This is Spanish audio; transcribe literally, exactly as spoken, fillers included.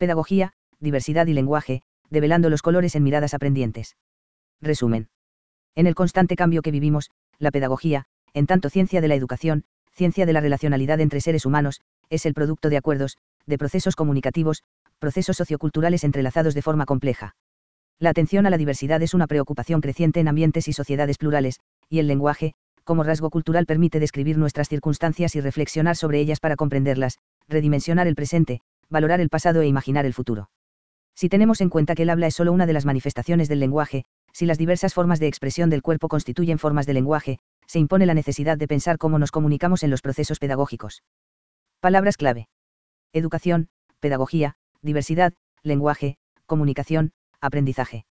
Pedagogía, diversidad y lenguaje, develando los colores en miradas aprendientes. Resumen. En el constante cambio que vivimos, la pedagogía, en tanto ciencia de la educación, ciencia de la relacionalidad entre seres humanos, es el producto de acuerdos, de procesos comunicativos, procesos socioculturales entrelazados de forma compleja. La atención a la diversidad es una preocupación creciente en ambientes y sociedades plurales, y el lenguaje, como rasgo cultural, permite describir nuestras circunstancias y reflexionar sobre ellas para comprenderlas, redimensionar el presente, valorar el pasado e imaginar el futuro. Si tenemos en cuenta que el habla es solo una de las manifestaciones del lenguaje, si las diversas formas de expresión del cuerpo constituyen formas de lenguaje, se impone la necesidad de pensar cómo nos comunicamos en los procesos pedagógicos. Palabras clave. Educación, pedagogía, diversidad, lenguaje, comunicación, aprendizaje.